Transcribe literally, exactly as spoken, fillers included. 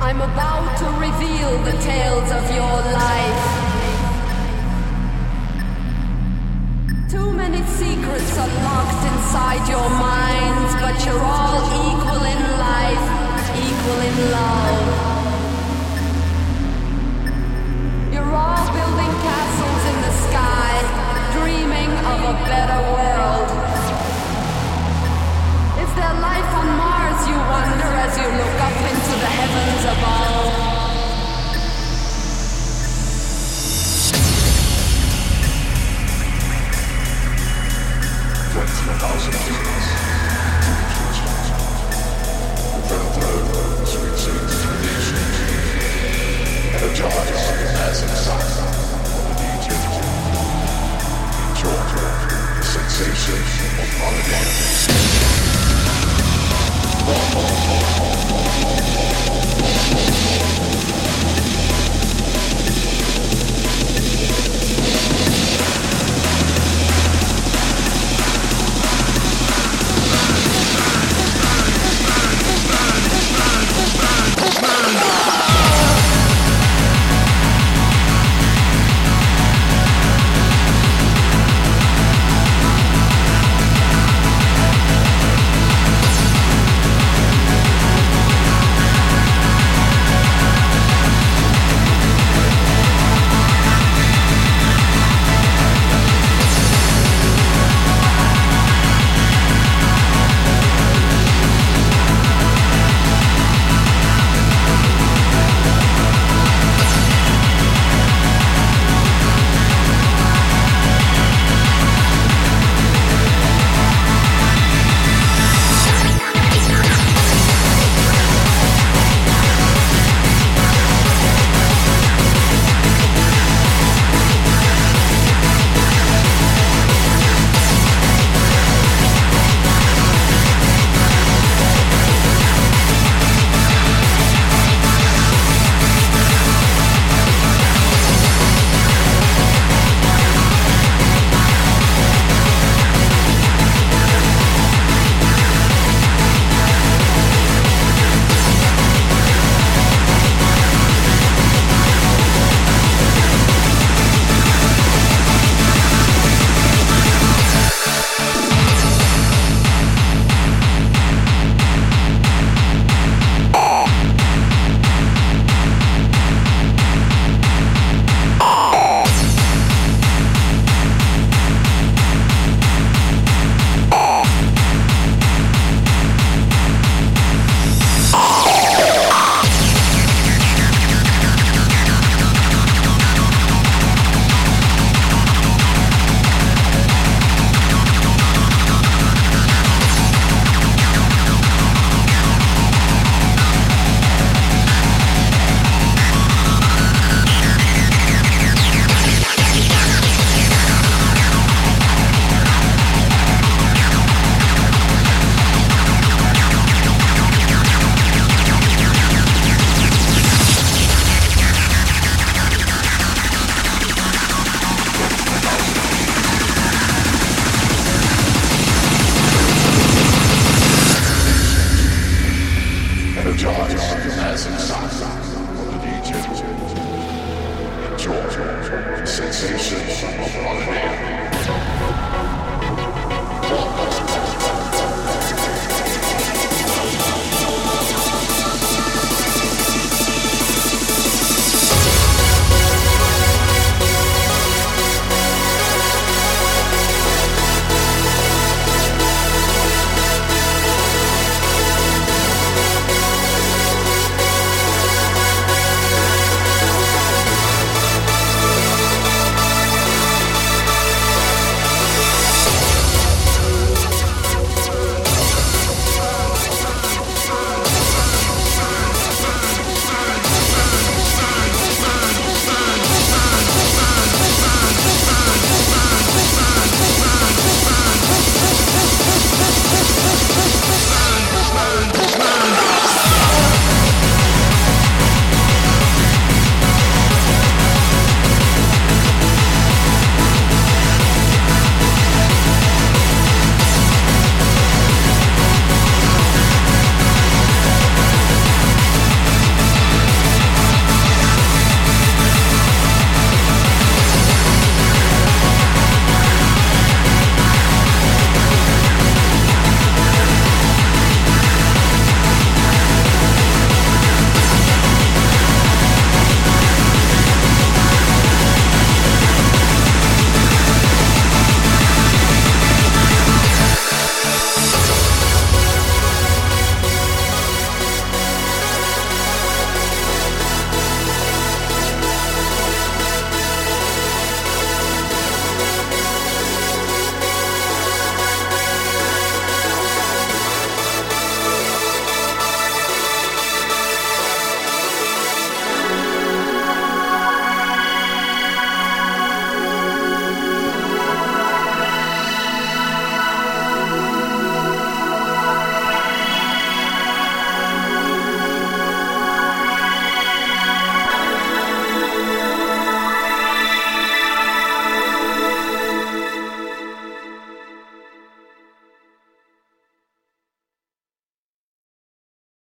I'm about to reveal the tales of your life. Too many secrets are locked inside your minds, but you're all equal in life, equal in love. You're all building castles in the sky, dreaming of a better world. Is there life on Mars, you wonder, as you look up into the heavens above? Twenty thousand years. The sweet sweet tradition. Energize as inside of the Egypt. Enjoy the sensation of holiday.